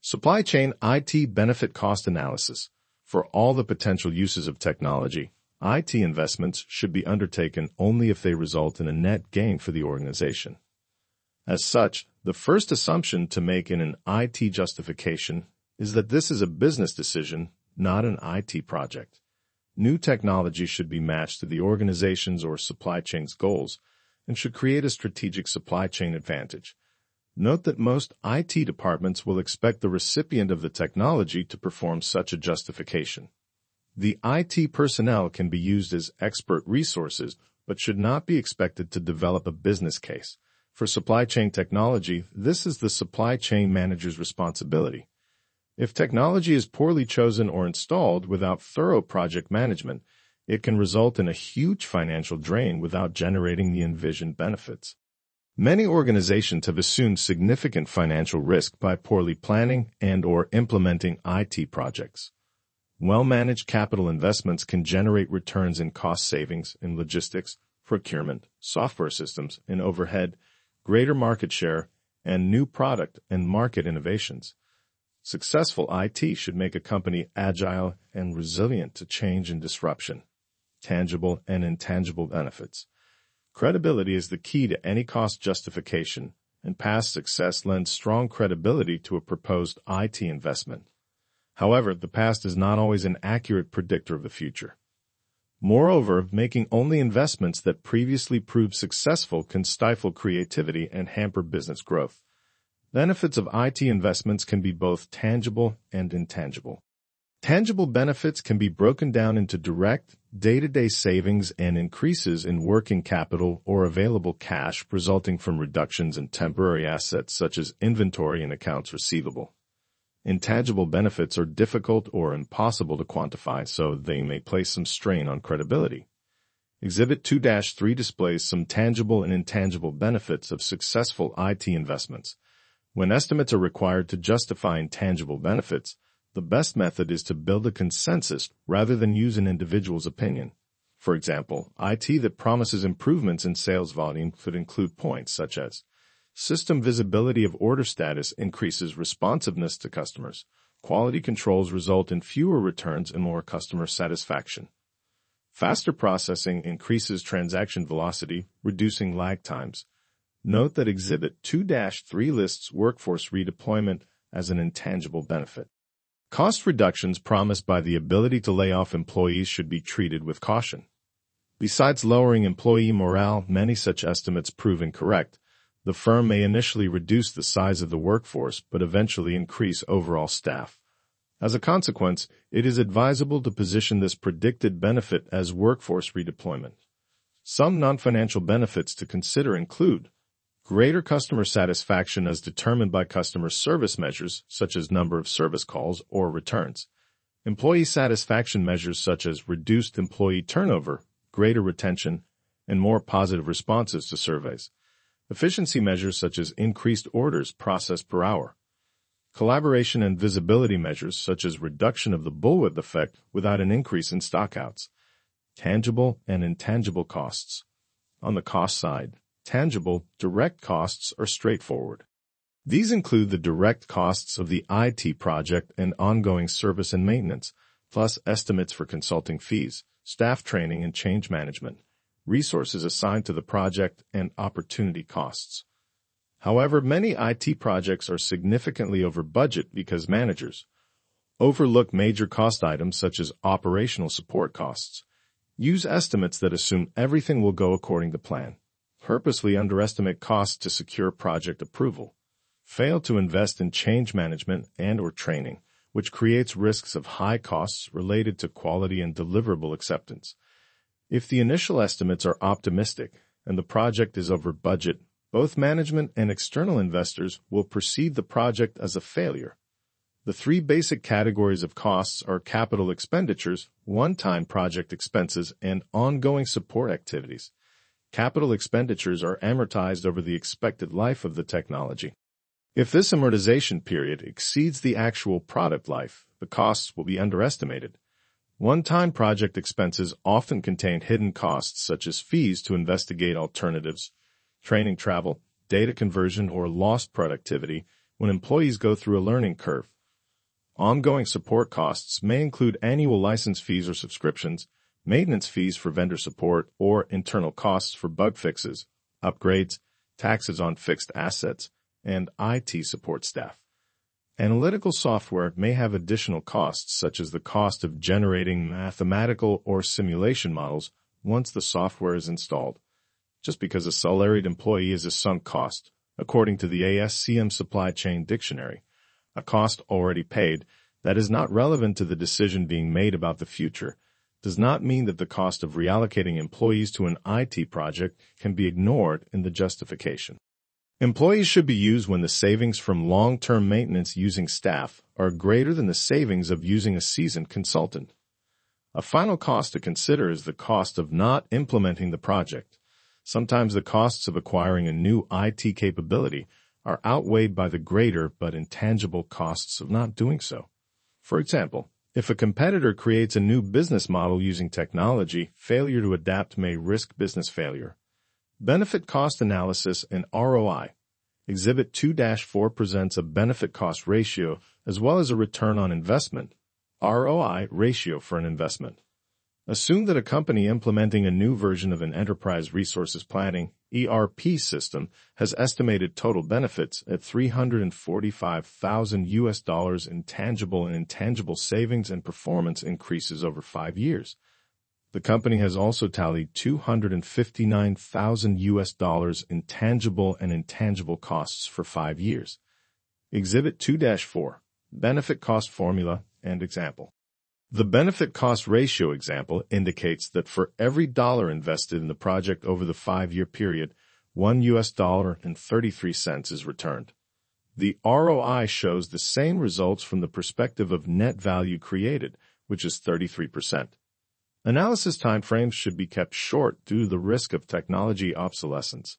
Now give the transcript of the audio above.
Supply chain IT benefit cost analysis. For all the potential uses of technology, IT investments should be undertaken only if they result in a net gain for the organization. As such, the first assumption to make in an IT justification is that this is a business decision, not an IT project. New technology should be matched to the organization's or supply chain's goals and should create a strategic supply chain advantage. Note that most IT departments will expect the recipient of the technology to perform such a justification. The IT personnel can be used as expert resources, but should not be expected to develop a business case. For supply chain technology, this is the supply chain manager's responsibility. If technology is poorly chosen or installed without thorough project management, it can result in a huge financial drain without generating the envisioned benefits. Many organizations have assumed significant financial risk by poorly planning and/or implementing IT projects. Well-managed capital investments can generate returns in cost savings in logistics, procurement, software systems, and overhead, greater market share, and new product and market innovations. Successful IT should make a company agile and resilient to change and disruption, tangible and intangible benefits. Credibility is the key to any cost justification, and past success lends strong credibility to a proposed IT investment. However, the past is not always an accurate predictor of the future. Moreover, making only investments that previously proved successful can stifle creativity and hamper business growth. Benefits of IT investments can be both tangible and intangible. Tangible benefits can be broken down into direct, day-to-day savings and increases in working capital or available cash resulting from reductions in temporary assets such as inventory and accounts receivable. Intangible benefits are difficult or impossible to quantify, so they may place some strain on credibility. Exhibit 2-3 displays some tangible and intangible benefits of successful IT investments. When estimates are required to justify intangible benefits, the best method is to build a consensus rather than use an individual's opinion. For example, IT that promises improvements in sales volume could include points such as system visibility of order status increases responsiveness to customers. Quality controls result in fewer returns and more customer satisfaction. Faster processing increases transaction velocity, reducing lag times. Note that Exhibit 2-3 lists workforce redeployment as an intangible benefit. Cost reductions promised by the ability to lay off employees should be treated with caution. Besides lowering employee morale, many such estimates prove incorrect. The firm may initially reduce the size of the workforce, but eventually increase overall staff. As a consequence, it is advisable to position this predicted benefit as workforce redeployment. Some non-financial benefits to consider include greater customer satisfaction as determined by customer service measures such as number of service calls or returns, employee satisfaction measures such as reduced employee turnover, greater retention, and more positive responses to surveys, efficiency measures such as increased orders processed per hour, collaboration and visibility measures such as reduction of the bullwhip effect without an increase in stockouts, tangible and intangible costs. On the cost side, tangible, direct costs are straightforward. These include the direct costs of the IT project and ongoing service and maintenance, plus estimates for consulting fees, staff training and change management, resources assigned to the project, and opportunity costs. However, many IT projects are significantly over budget because managers overlook major cost items such as operational support costs, use estimates that assume everything will go according to plan, purposely underestimate costs to secure project approval, fail to invest in change management and/or training, which creates risks of high costs related to quality and deliverable acceptance. If the initial estimates are optimistic and the project is over budget, both management and external investors will perceive the project as a failure. The three basic categories of costs are capital expenditures, one-time project expenses, and ongoing support activities. Capital expenditures are amortized over the expected life of the technology. If this amortization period exceeds the actual product life, the costs will be underestimated. One-time project expenses often contain hidden costs such as fees to investigate alternatives, training travel, data conversion, or lost productivity when employees go through a learning curve. Ongoing support costs may include annual license fees or subscriptions, maintenance fees for vendor support, or internal costs for bug fixes, upgrades, taxes on fixed assets, and IT support staff. Analytical software may have additional costs, such as the cost of generating mathematical or simulation models once the software is installed. Just because a salaried employee is a sunk cost, according to the ASCM Supply Chain Dictionary, a cost already paid that is not relevant to the decision being made about the future, does not mean that the cost of reallocating employees to an IT project can be ignored in the justification. Employees should be used when the savings from long-term maintenance using staff are greater than the savings of using a seasoned consultant. A final cost to consider is the cost of not implementing the project. Sometimes the costs of acquiring a new IT capability are outweighed by the greater but intangible costs of not doing so. For example, if a competitor creates a new business model using technology, failure to adapt may risk business failure. Benefit cost analysis and ROI. Exhibit 2-4 presents a benefit cost ratio as well as a return on investment, ROI ratio for an investment. Assume that a company implementing a new version of an enterprise resources planning ERP system has estimated total benefits at $345,000 in tangible and intangible savings and performance increases over 5 years. The company has also tallied $259,000 in tangible and intangible costs for 5 years. Exhibit 2-4, Benefit Cost Formula and Example. The benefit cost ratio example indicates that for every dollar invested in the project over the 5-year period, $1.33 is returned. The ROI shows the same results from the perspective of net value created, which is 33%. Analysis timeframes should be kept short due to the risk of technology obsolescence.